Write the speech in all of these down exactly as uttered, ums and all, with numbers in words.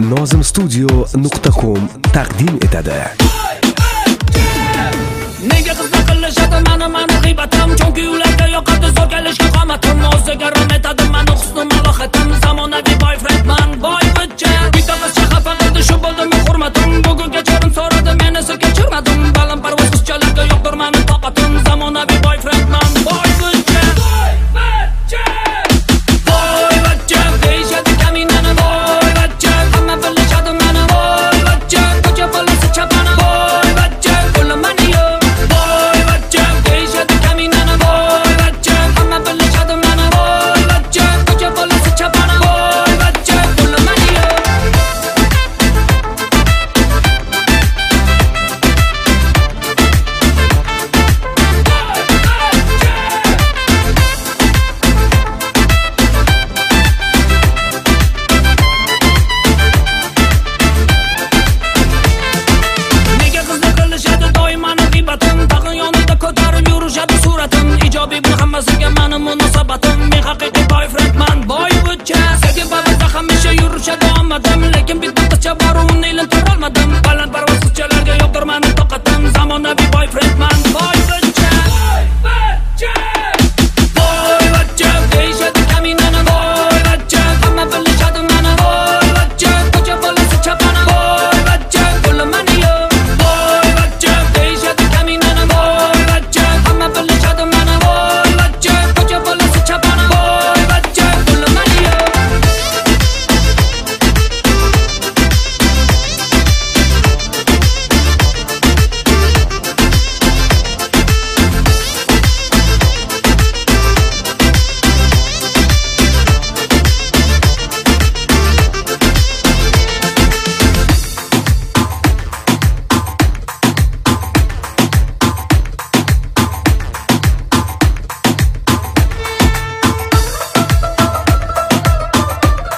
nozim studio nuqta com taqdim etadi. Nega qizlar qilishadi mani mani g'iybatim, chunki ularga yoqadi zo'r kelishga qomatim. O'ziga rom etadi mani husn malohatim, zamonaviy boyfriendman, boyvachcha. Bitta qizcha xafa qildi, shu bo'ldimi hurmatim. Bugunga chorim so'radi, meni esa kechirmadim. Balandparvoz qizchalarga yo'qdir mani toqatim, zamonaviy boyfriendman, boyvachcha. Boyvachcha. Boyvachcha, deyishadi kaminani boyvachcha. Hamma bilishadi mani boyvachcha. Ko'cha bolasi chapani boyvachcha. Qo'lim mani yo'q. Boyvachcha, deyishadi kaminani boyvachcha. Hamma bilishadi mani boyvachcha. Ko'cha bolasi chapani boyvachcha. Qo'lim mani yo'q. Nega qizlar qilishadi doim mani g'iybatim, tag'in yonida ko'tarib yurishadi suratim. Ijobiy bu hammasiga mani munosabatim, men haqiqiy boyfriendman, boyvachcha. Sevgi bag'rida hamisha yurishadi omadim, lekin bitta qizcha bor, uni ilintira olmadim. Balandparvoz qizchalarga yo'qdir mani toqatim, zamonaviy boyfriendman, boyvachcha. Boyvachcha. Boyvachcha, deyishadi kaminani boyvachcha. Hamma bilishadi mani boyvachcha. Ko'cha bolasi chapani boyvachcha. Qo'lim mani yo'q. Boyvachcha, deyishadi kaminani boyvachcha. Hamma bilishadi mani boyvachcha. Ko'cha bolasi chapani boyvachcha. Qo'lim mani yo'q.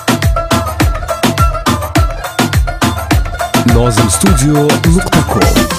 nozim studio nuqta com